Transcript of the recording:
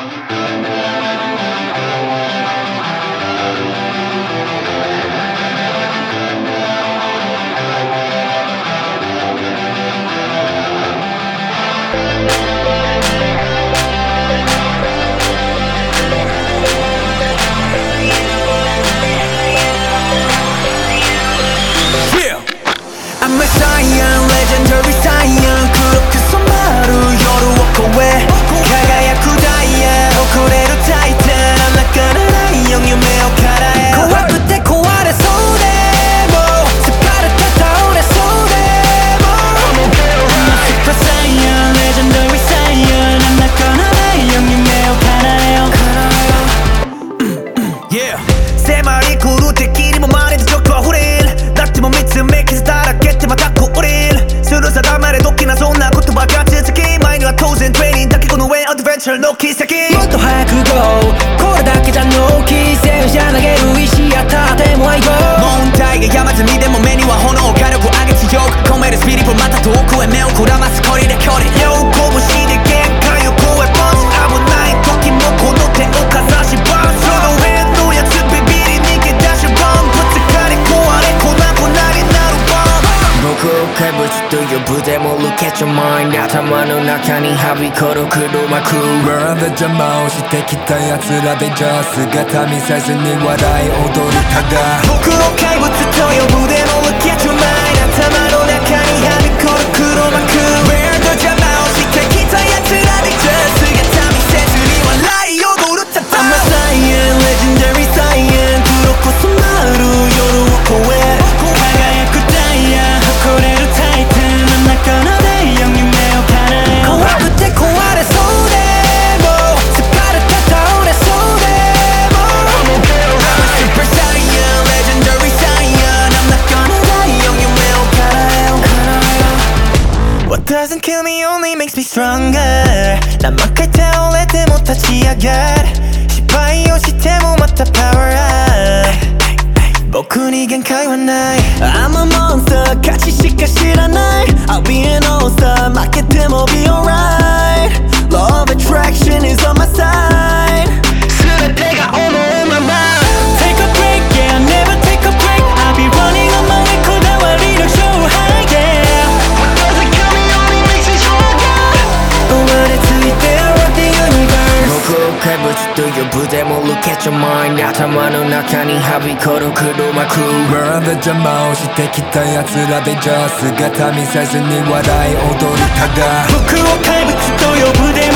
I'm a Saiyan, legendary Saiyan 黒く染まる夜を越え輝くダイヤ誇れるタイタン泣かないよ夢を叶え怖くて壊れそうでもスパルタ倒れそうでも I'm a super Saiyan, legendary Saiyan 泣かないよ夢を叶えよ Yeah 迫り来る敵にもまれて状況は触れるなっても見つめ傷だらけってまた降りるする定まれドキなそんな言葉が続き前には当然トレーニングだけこの上アドベンチャーの奇跡もっと早く GO これだけじゃ納期戦車投げる石や盾も愛護問題が山積みでも目には炎火力上げ強く込めるスピリットまた遠くへ目をくらます恋で距離両拳で限界を超えパンチ危ない時もこの手をかざしバンその上のやつビビり逃げ出しバンぶつかり壊れ粉々になるバン僕を怪物と呼ぶでも Look at your mind 頭の中にはびこる黒幕 World で邪魔をしてきた奴らでじゃあ姿見せずに笑い踊るただ僕を怪物と呼ぶでも Look at your mind 頭の中にはびこる黒幕 World 邪魔をしてきた奴らでじゃあ姿見せずに笑い踊るただ I'm a Saiyan, legendary Saiyan 黒く染まる夜を越え輝くダイヤ誇れるタイタン泣かないよ夢を叶え怖くて壊れそうでもスパルタ倒れそうでも I'm a super Saiyan, legendary Saiyan 泣かないよ夢を叶えよ What doesn't kill me only makes me stronger 何万回倒れても立ち上がる失敗をしてもまた Power up僕に限界はない I'm a monster 勝ちしか知らない I'll be an all-star 負けても be alright Law of attraction is on my side 全てが思うまま Take a break, yeah, never take a break I'll be running on my way こだわりの勝敗 Yeah What doesn't kill me only makes me stronger 生まれついて rock the universe 僕を怪物と呼ぶでも Look at your mind 頭の中にはびこる黒幕 World で邪魔をしてきた奴らでじゃあ姿見せずに笑い踊るただ僕を怪物と呼ぶでも